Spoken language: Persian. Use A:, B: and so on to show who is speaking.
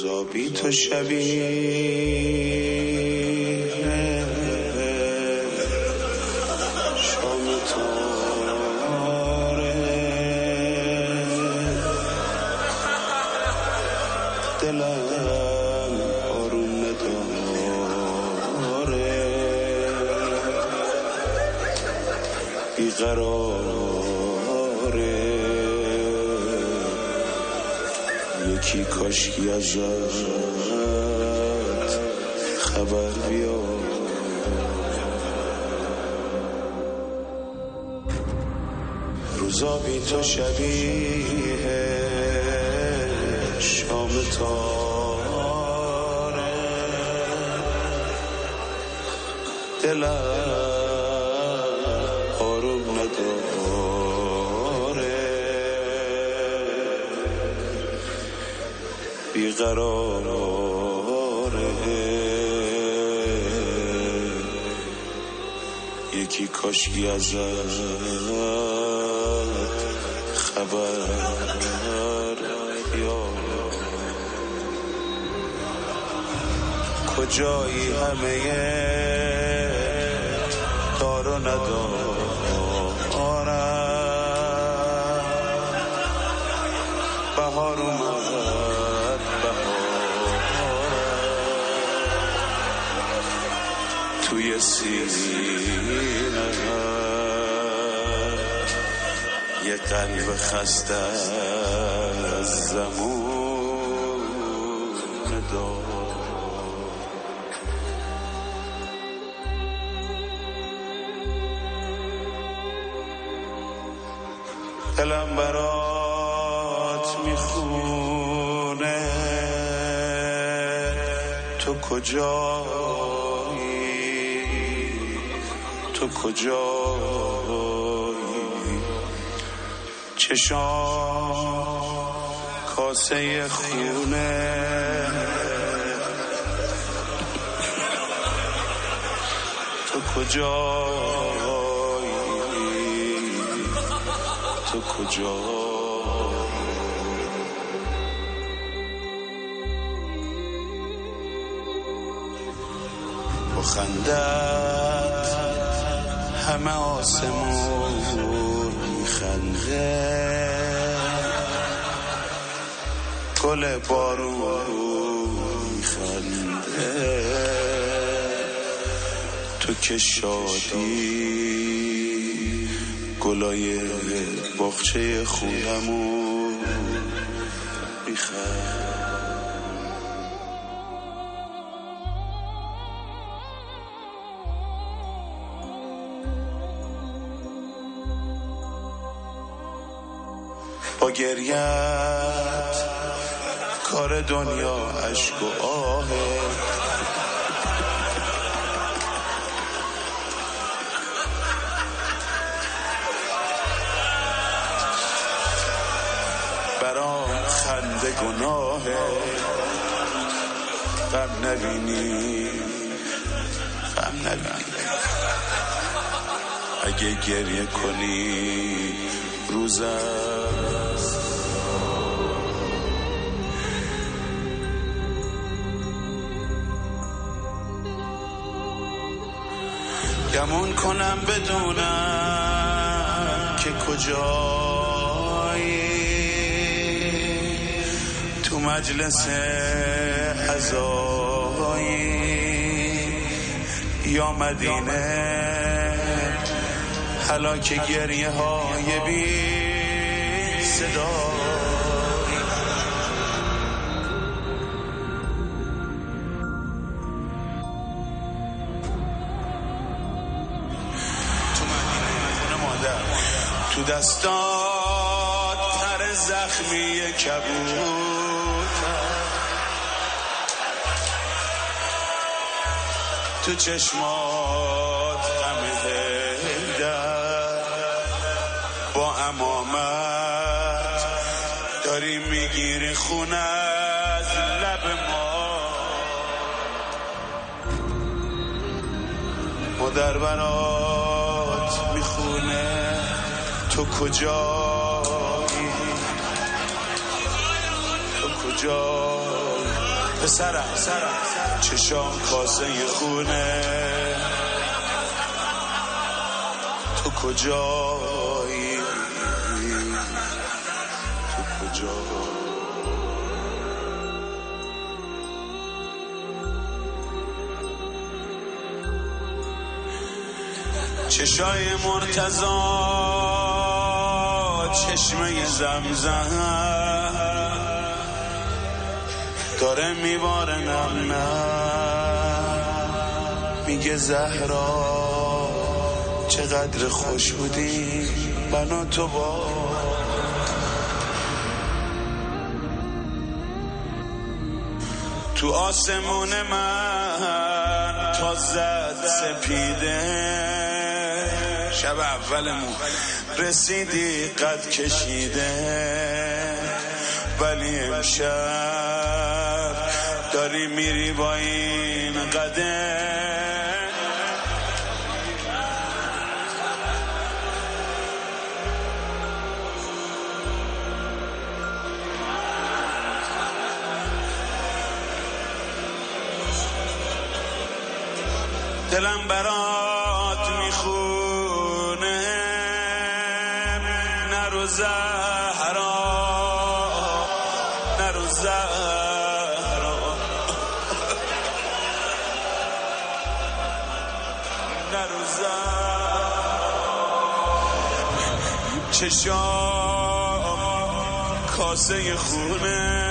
A: روزا بی تو شبیه شام تاره، دلم آروم نداره، بیقراره، یکی کاشکی ازت خبر بیار. روزا بی تو شبیه شام تاره، دلم آروم نداره، بیقراره، یکی کاشکی ازت خبر بیار. کجایی همه دار و ندارم، بهار اومد توی سینه، یه قلب خسته از زمون دار. دلم برات میخونه تو کجایی، چشام کاسه خونه، تو کجایی. با خندت همه آسمون میخنده، گل بارون میخنده، تو که شادی گلای باغچه خونمون میخنده. با گریت کار دنیا عشق و آهه، برام خنده گناهه، غم نبینی اگه گریه کنی روزم گمون کنم بدونم که کجایی، تو مجلس عزایی یا مدینه، حالا که گریه های بی صدا. تو دستات پر زخمی کبوتر، تو چشمات همه هیدر، با امامت داری میگیری خون از لب ما. مادر برات میخونه تو کجایی، تو کجایی. پسرم چشام کاسه خونه، تو کجایی؟ تو کجایی؟ چشای مرتضی چشمه زمزم داره میباره نم نم، میگه زهرا چقدر خوش بودی من و تو با تو آسمون من تا زد سپیده، شب اولمون رسیدی قد کشیده، ولی امشب داری میری با این قده. دلم برات میخونه نرو زهرا، نرو زهرا، نرو زهرا. چشام کاسه خونه،